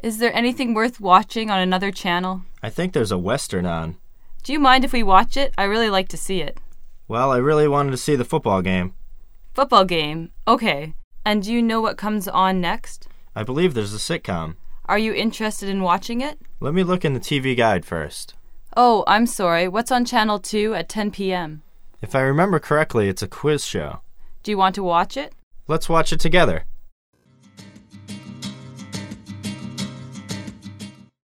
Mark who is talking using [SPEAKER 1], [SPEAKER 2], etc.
[SPEAKER 1] Is there anything worth watching on another channel?
[SPEAKER 2] I think there's a Western on.
[SPEAKER 1] Do you mind if we watch it? I really like to see it.
[SPEAKER 2] Well, I really wanted to see the football game.
[SPEAKER 1] Football game? Okay. And do you know what comes on next?
[SPEAKER 2] I believe there's a sitcom.
[SPEAKER 1] Are you interested in watching it?
[SPEAKER 2] Let me look in the TV guide first.
[SPEAKER 1] Oh, I'm sorry. What's on Channel 2 at 10 p.m.?
[SPEAKER 2] If I remember correctly, it's a quiz show.
[SPEAKER 1] Do you want to watch it?
[SPEAKER 2] Let's watch it together.